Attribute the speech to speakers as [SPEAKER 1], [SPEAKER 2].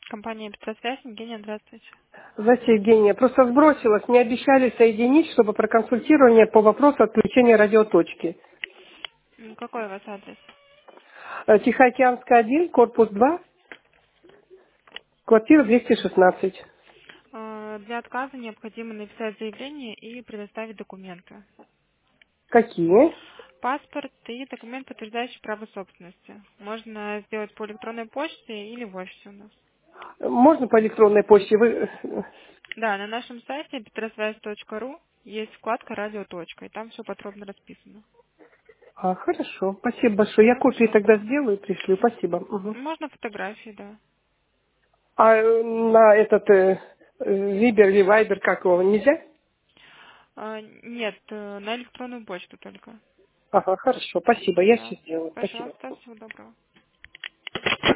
[SPEAKER 1] Компания «Петросвязь». Евгения, здравствуйте.
[SPEAKER 2] Здравствуйте, Евгения. Просто сбросилась. Мне обещали соединить, чтобы проконсультирование по вопросу отключения радиоточки.
[SPEAKER 1] Какой у вас адрес?
[SPEAKER 2] Тихоокеанская 1, корпус 2, квартира 216.
[SPEAKER 1] Для отказа необходимо написать заявление и предоставить документы.
[SPEAKER 2] Какие?
[SPEAKER 1] Паспорт и документ, подтверждающий право собственности. Можно сделать по электронной почте или в офисе у нас.
[SPEAKER 2] Можно по электронной почте?
[SPEAKER 1] Да, на нашем сайте petrosвязь.ру есть вкладка «Радиоточка», и там все подробно расписано.
[SPEAKER 2] Хорошо. Спасибо большое. Я копии
[SPEAKER 1] Хорошо.
[SPEAKER 2] тогда сделаю и пришлю. Спасибо. Мгм.
[SPEAKER 1] Можно фотографии, да.
[SPEAKER 2] На этот Вибер или Вайбер, как его, нельзя?
[SPEAKER 1] Нет, на электронную почту только.
[SPEAKER 2] Хорошо. Спасибо. Я
[SPEAKER 1] Да.
[SPEAKER 2] все сделаю.
[SPEAKER 1] Спасибо вам,
[SPEAKER 2] Спасибо.
[SPEAKER 1] всего доброго.